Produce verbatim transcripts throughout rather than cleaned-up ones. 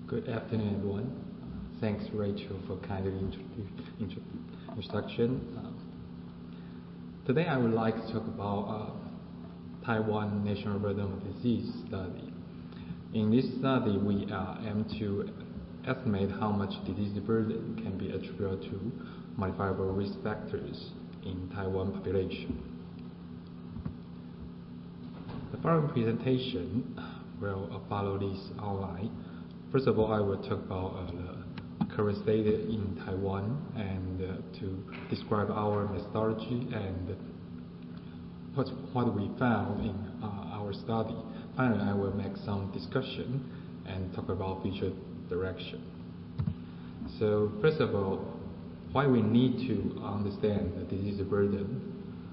Good afternoon, everyone. Thanks, Rachel, for kind introdu- intro- introduction. Uh, today, I would like to talk about uh, Taiwan National Burden of Disease study. In this study, we uh, aim to estimate how much disease burden can be attributed to modifiable risk factors in Taiwan population. The following presentation will uh, follow this outline. First of all, I will talk about uh, the current state in Taiwan and uh, to describe our methodology and what, what we found in uh, our study. Finally, I will make some discussion and talk about future direction. So, first of all, why we need to understand the disease burden.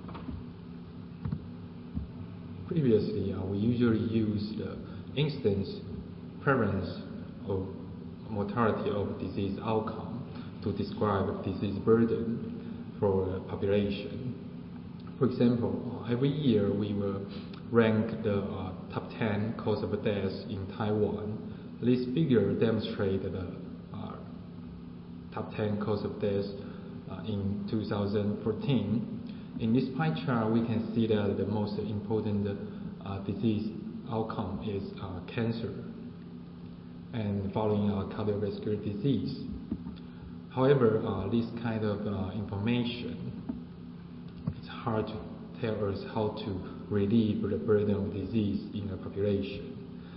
Previously, uh, we usually use the incidence, prevalence, or mortality of disease outcome to describe disease burden for a population. For example, uh, every year we will rank the uh, top ten cause of death in Taiwan. This figure demonstrates the uh, top ten cause of death uh, in two thousand fourteen. In this pie chart, we can see that the most important uh, disease outcome is uh, cancer, and following uh, cardiovascular disease. However, uh, this kind of uh, information, it's hard to tell us how to relieve the burden of disease in a population.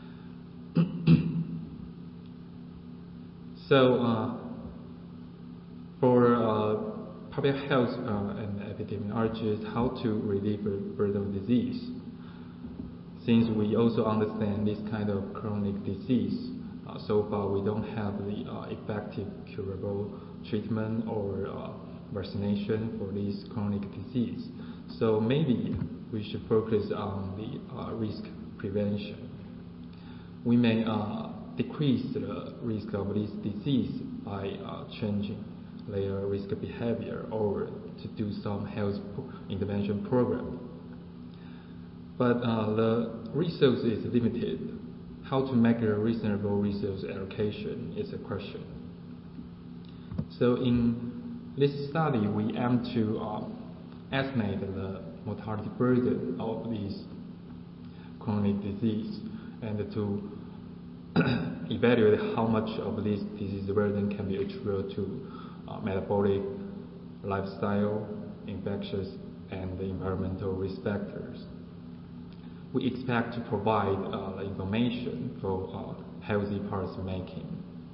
so, uh, for uh, public health uh, and epidemiologists, how to relieve the burden of disease. Since we also understand this kind of chronic disease, uh, so far we don't have the uh, effective curable treatment or uh, vaccination for this chronic disease. So maybe we should focus on the uh, risk prevention. We may uh, decrease the risk of this disease by uh, changing their risk behavior or to do some health intervention program. But uh, the resource is limited. How to make a reasonable resource allocation is a question. So in this study, we aim to uh, estimate the mortality burden of this chronic disease and to evaluate how much of this disease burden can be attributed to uh, metabolic, lifestyle, infectious, and environmental risk factors. We expect to provide uh, information for uh, healthy policy making.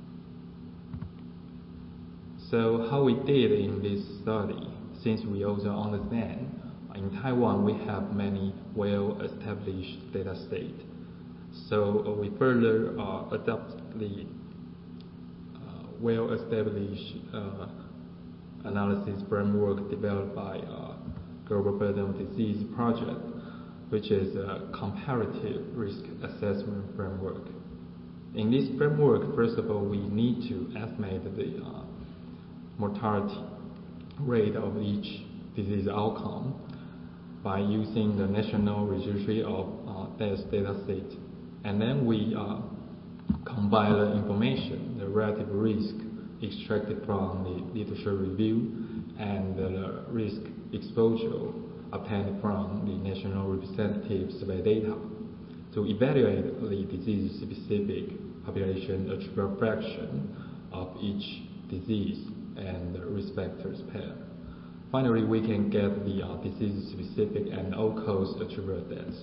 So how we did in this study, since we also understand in Taiwan we have many well-established data sets. So uh, we further uh, adopt the uh, well-established uh, analysis framework developed by uh, Global Burden of Disease Project, which is a comparative risk assessment framework. In this framework, first of all, we need to estimate the uh, mortality rate of each disease outcome by using the National Registry of uh, Death data set. And then we uh, combine the information, the relative risk extracted from the literature review and the risk exposure obtained from the national representative survey data to evaluate the disease-specific population attribute fraction of each disease and the risk factors pair. Finally, we can get the uh, disease-specific and all-cause attribute deaths.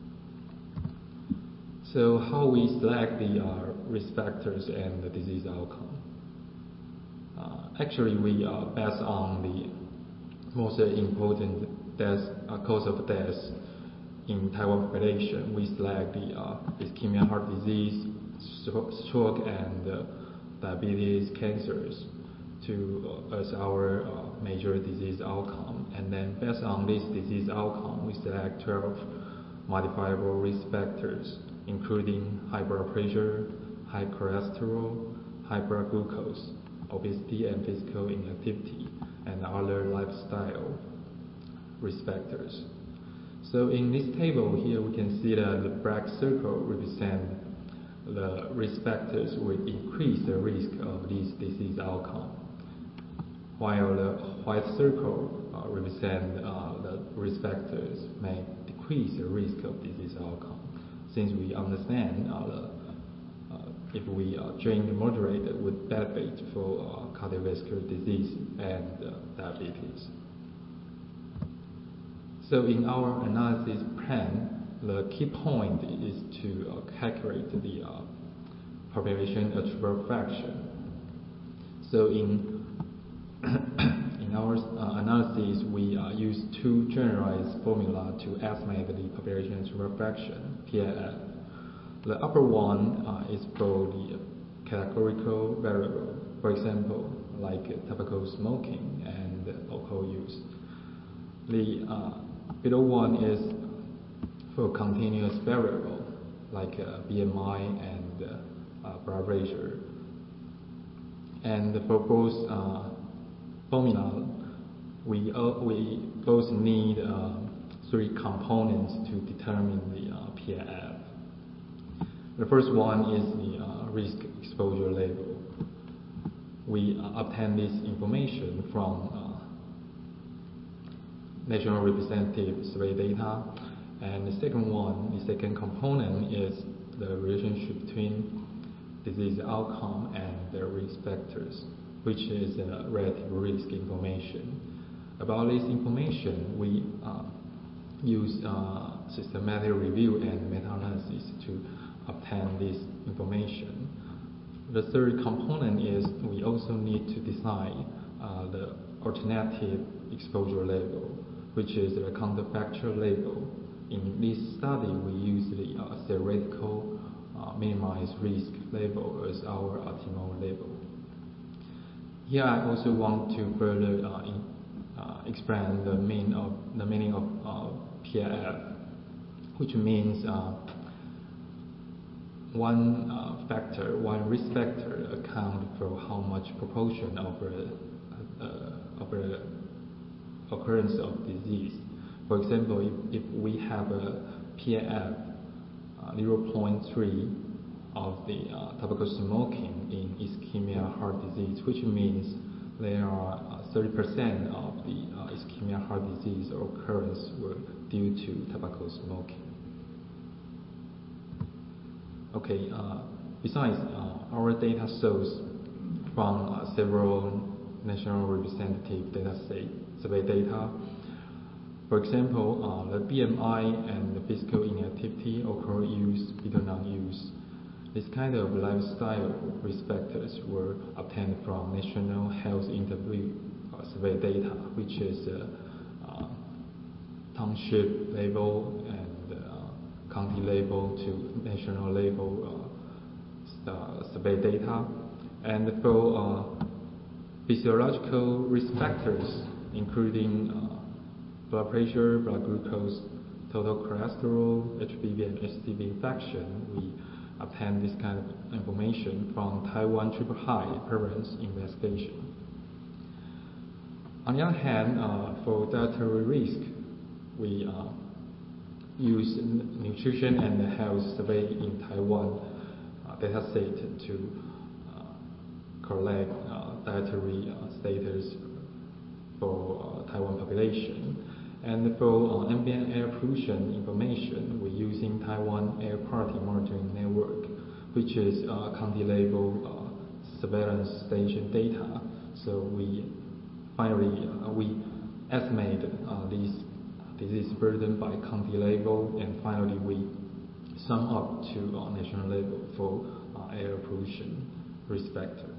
So how we select the uh, risk factors and the disease outcome? Uh, actually, we are based on the most important death, uh, cause of death in Taiwan population. We select the uh, ischemia, heart disease, stroke, and uh, diabetes, cancers to uh, as our uh, major disease outcome. And then based on this disease outcome, we select twelve modifiable risk factors, including high blood pressure, high cholesterol, high blood glucose, obesity and physical inactivity, and other lifestyle risk factors. So in this table here, we can see that the black circle represent the risk factors would increase the risk of this disease outcome, while the white circle uh, represent uh, the risk factors may decrease the risk of disease outcome, since we understand uh, the, uh, if we uh, drink moderate would benefit for uh, cardiovascular disease and uh, diabetes. So in our analysis plan, the key point is to uh, calculate the uh, population attributable fraction. So in in our uh, analysis, we uh, use two generalized formula to estimate the population attributable fraction, P A F. The upper one uh, is for the categorical variable, for example, like uh, tobacco smoking and uh, alcohol use. The uh, below one is for continuous variable, like uh, B M I and uh, uh, blood pressure. And for both uh, formula, we, uh, we both need uh, three components to determine the uh, P A F. The first one is the uh, risk exposure level. We uh, obtain this information from uh, national representative survey data. And the second one, the second component is the relationship between disease outcome and the risk factors, which is uh, relative risk information. About this information, we uh, use uh, systematic review and meta-analysis to obtain this information. The third component is we also need to decide uh, the alternative exposure level, which is the counterfactual level. In this study, we use the uh, theoretical uh, minimized risk level as our optimal level. Here, I also want to further uh, in, uh, explain the mean of the meaning of uh, P A F, which means uh, one uh, factor, one risk factor account for how much proportion of a, uh, of a occurrence of disease. For example, if, if we have a P A F uh, zero point three of the uh, tobacco smoking in ischemia heart disease, which means there are uh, thirty percent of the uh, ischemia heart disease occurrence were due to tobacco smoking. Okay, uh, besides, uh, our data shows from uh, several national representative data set, survey data. For example, uh, the B M I and the physical inactivity, alcohol use, fetal non-use. This kind of lifestyle risk factors were obtained from National Health Interview uh, survey data, which is uh, uh, township level and uh, county level to national level uh, uh, survey data. And for uh, physiological risk factors, including uh, blood pressure, blood glucose, total cholesterol, H B V and H C V infection, we obtain this kind of information from Taiwan Triple High Prevalence Investigation. On the other hand, uh, for dietary risk, we uh, use nutrition and health survey in Taiwan uh, data set to uh, collect uh, dietary uh, status for uh, Taiwan population. And for uh, ambient air pollution information, we're using Taiwan Air Quality Monitoring Network, which is uh, county level uh, surveillance station data. So we finally uh, we estimate uh, this disease burden by county level, and finally we sum up to uh, national level for uh, air pollution risk factor.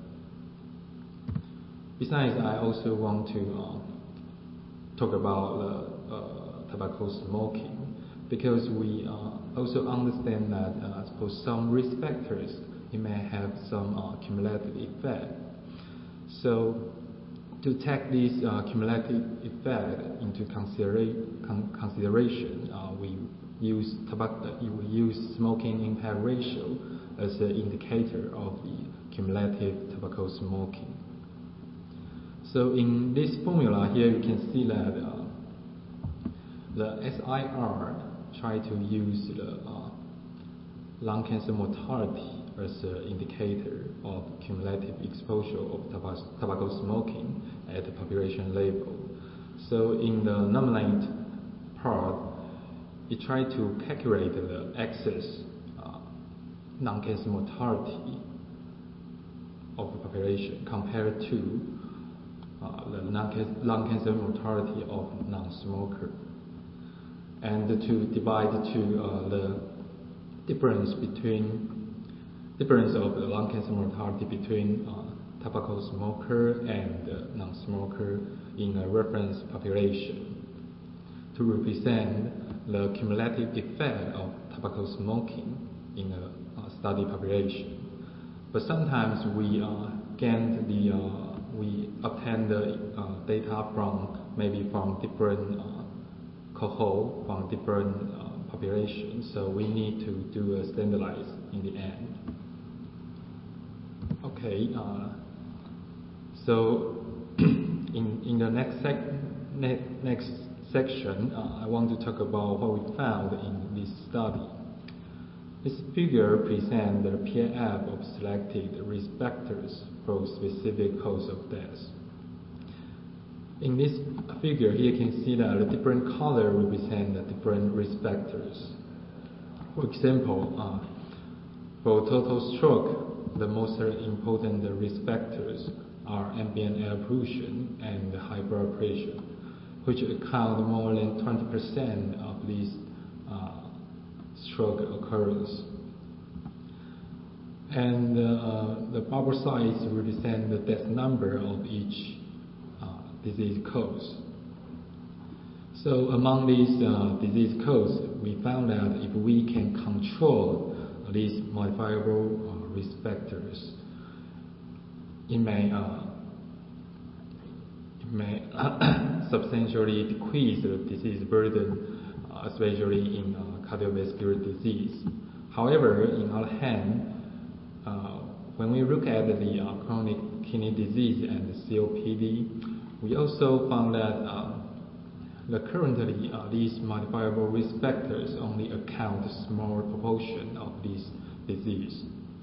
Besides, I also want to uh, talk about uh, uh, tobacco smoking, because we uh, also understand that uh, for some risk factors, it may have some uh, cumulative effect. So to take this uh, cumulative effect into considera con consideration, uh, we use tobacco, uh, we use smoking impact ratio as an indicator of the cumulative tobacco smoking. So in this formula here, you can see that uh, the S I R try to use the uh, lung cancer mortality as an indicator of cumulative exposure of tobacco, tobacco smoking at the population level. So in the nominate part, it tried to calculate the excess uh, non-cancer mortality of the population compared to uh, the lung cancer mortality of non-smoker, and to divide to uh, the difference between difference of the lung cancer mortality between uh, tobacco smoker and uh, non-smoker in a reference population to represent the cumulative effect of tobacco smoking in a, a study population. But sometimes we uh, get the uh, we obtain the uh, data from maybe from different uh, cohort, from different uh, populations, so we need to do a standardize in the end. Okay, uh, so in in the next sec ne next section, uh, I want to talk about what we found in this study. This figure presents the P A F of selected risk factors for specific cause of death. In this figure, here you can see that the different color represent the different risk factors. For example, uh, for total stroke, the most important risk factors are ambient air pollution and high blood pressure, which account more than twenty percent of these uh, stroke occurrence. And uh, the bubble size represent the death number of each uh, disease cause. So among these uh, disease causes, we found that if we can control these modifiable uh, risk factors, it may uh, it may substantially decrease the disease burden, uh, especially in uh, cardiovascular disease. However, in other hand, uh, when we look at the uh, chronic kidney disease and the C O P D, we also found that uh, the currently uh, these modifiable risk factors only account a small proportion of this disease.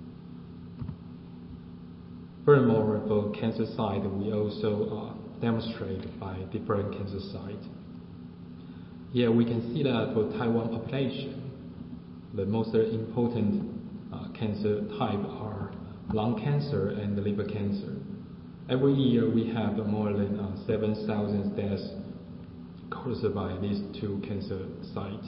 Furthermore, for cancer side, we also uh, demonstrate by different cancer sites. Here we can see that for Taiwan population, the most important uh, cancer type are lung cancer and liver cancer. Every year we have more than uh, seven thousand deaths caused by these two cancer sites.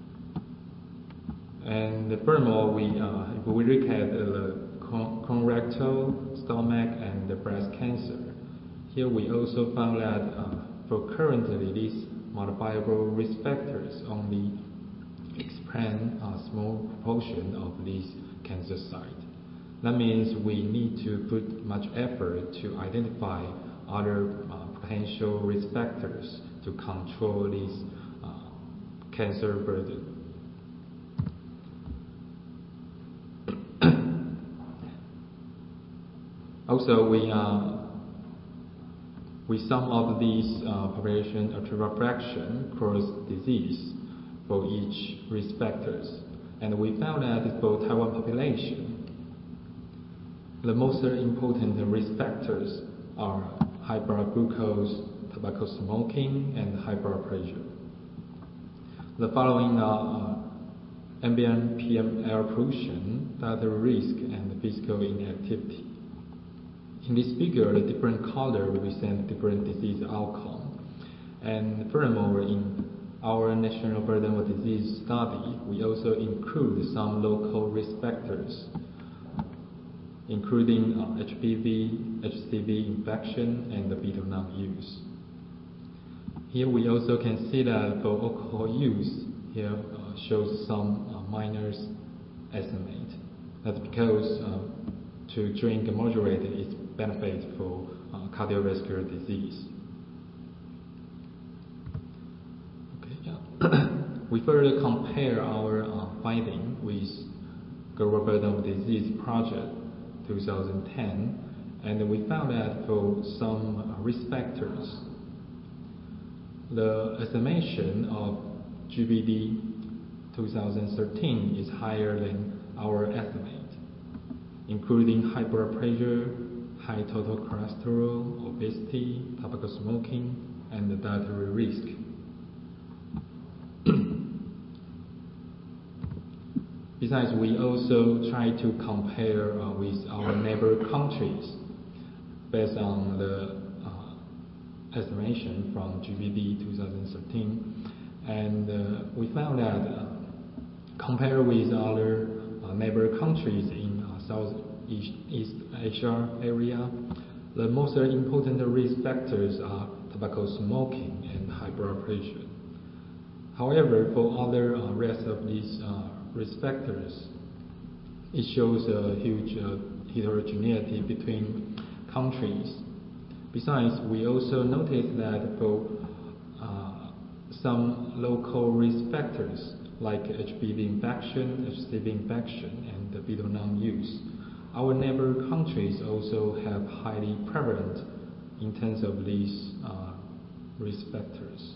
And furthermore, we, uh, if we look at the colorectal, stomach, and the breast cancer, here we also found that uh, for currently these modifiable risk factors only explain a small proportion of these cancer sites. That means we need to put much effort to identify other uh, potential risk factors to control this uh, cancer burden. Also, we uh, we sum up these uh, population refraction cross disease for each risk factors, and we found that for Taiwan population, the most important risk factors are high blood glucose, tobacco smoking, and high blood pressure. The following are uh, ambient P M air pollution, data risk, and physical inactivity. In this figure, the different color represent different disease outcome. And furthermore, in our National Burden of Disease study, we also include some local risk factors, including uh, H P V, H C V infection, and the betel nut use. Here we also can see that for alcohol use, here uh, shows some uh, minor estimate. That's because uh, to drink moderated is benefit for uh, cardiovascular disease. Okay, yeah. We further compare our uh, finding with Global Burden of Disease Project twenty ten, and we found that for some uh, risk factors, the estimation of G B D twenty thirteen is higher than our estimate. including high blood pressure, high total cholesterol, obesity, tobacco smoking, and the dietary risk. Besides, we also try to compare uh, with our neighbor countries based on the uh, estimation from G B D twenty thirteen, and uh, we found that uh, compared with other uh, neighbor countries in uh, Southeast East Asia area, the most important risk factors are tobacco smoking and high blood pressure. However, for other uh, rest of these uh, risk factors, it shows a huge uh, heterogeneity between countries. Besides, we also noticed that for uh, some local risk factors like H P V infection, H C V infection, and the bidenol use, our neighbor countries also have highly prevalent in terms of these uh, risk factors.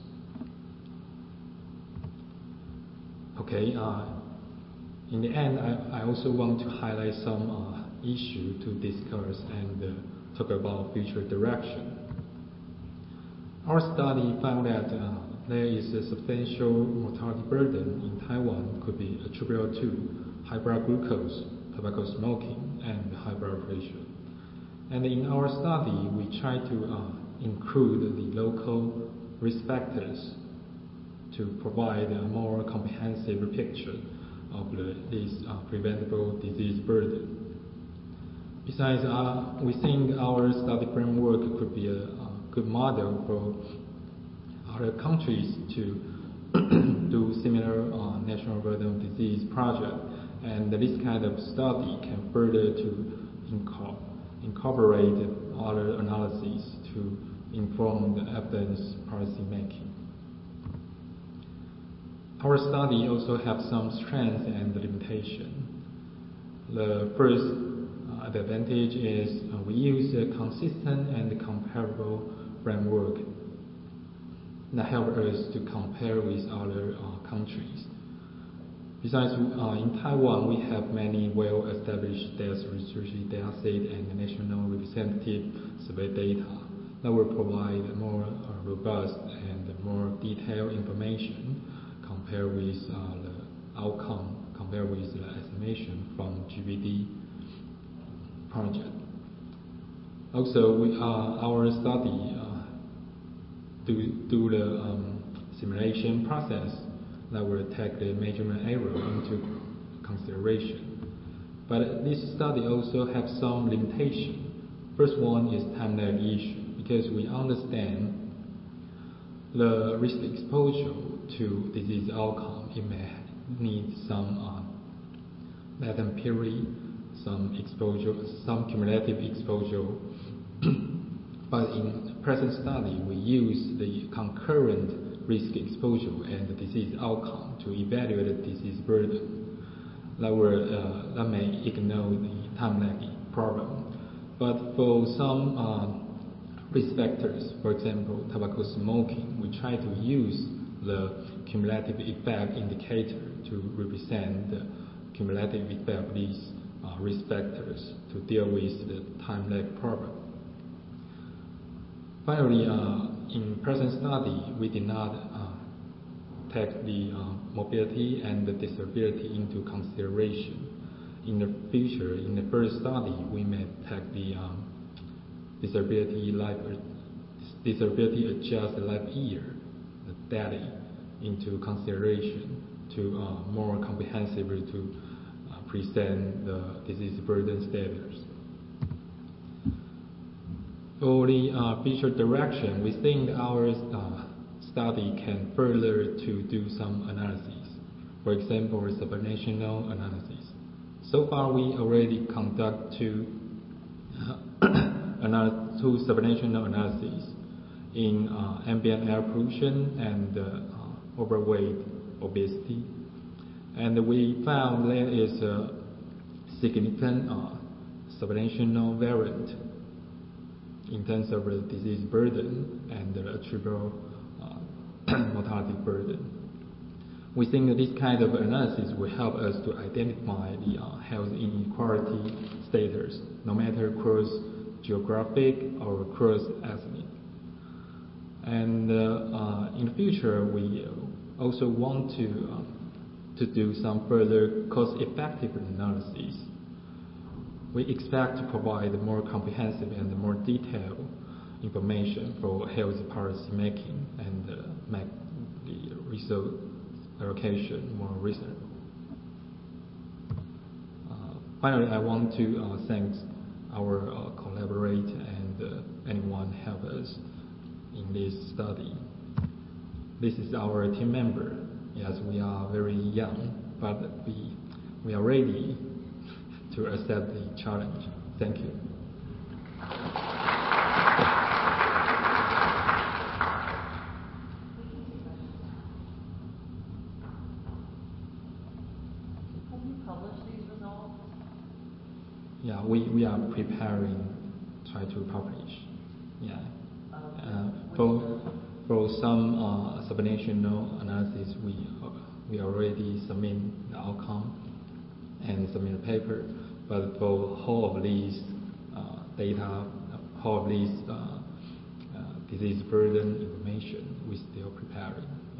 Okay. Uh, In the end, I, I also want to highlight some uh, issue to discuss and uh, talk about future direction. Our study found that uh, there is a substantial mortality burden in Taiwan could be attributable to high blood glucose, tobacco smoking, and high blood pressure. And in our study, we try to uh, include the local risk factors to provide a more comprehensive picture of the, this uh, preventable disease burden. Besides, uh, we think our study framework could be a, a good model for other countries to do similar uh, national burden of disease project, and this kind of study can further to inco incorporate other analyses to inform the evidence policy making. Our study also has some strengths and limitations. The first uh, the advantage is uh, we use a consistent and comparable framework that helps us to compare with other uh, countries. Besides, uh, in Taiwan, we have many well-established death research data set and national representative survey data that will provide more uh, robust and more detailed information compared with uh, the outcome, compared with the estimation from G B D project. Also, we, uh, our study uh, do, do the um, simulation process that will take the measurement error into consideration. But this study also has some limitation. First one is time lag issue, because we understand the risk exposure to disease outcome, it may need some uh, latent period, some exposure, some cumulative exposure. But in present study, we use the concurrent risk exposure and the disease outcome to evaluate the disease burden. That, will, uh, that may ignore the time lag problem. But for some uh, risk factors, for example, tobacco smoking, we try to use the cumulative effect indicator to represent the cumulative effect of these uh, risk factors to deal with the time lag problem. Finally, uh, in present study, we did not uh, take the uh, mobility and the disability into consideration. In the future, in the first study, we may take the um, disability life disability adjusted life year, the data, into consideration to uh, more comprehensively to uh, present the disease burden status. For the uh, future direction, we think our uh, study can further to do some analyses. For example, supranational analysis. So far, we already conduct two, uh, two supranational analyses in uh, ambient air pollution and uh, overweight, obesity. And we found there is a significant uh, supranational variant in terms of the disease burden and the attributable uh, mortality burden. We think that this kind of analysis will help us to identify the uh, health inequality status, no matter cross geographic or cross ethnic. And uh, uh, in the future, we also want to uh, to do some further cost-effective analysis. We expect to provide more comprehensive and more detailed information for health policy making and uh, make the resource allocation more reasonable. Uh, finally, I want to uh, thank our uh, collaborator and uh, anyone help us in this study. This is our team member. Yes, we are very young, but we we are ready to accept the challenge. Thank you. Have you published these results? Yeah, we, we are preparing, try to publish. Yeah. Uh, for for some uh, subnational analysis, we uh, we already submit the outcome and submit a paper. But for whole of these uh, data, whole of these uh, uh, disease burden information, we're still preparing.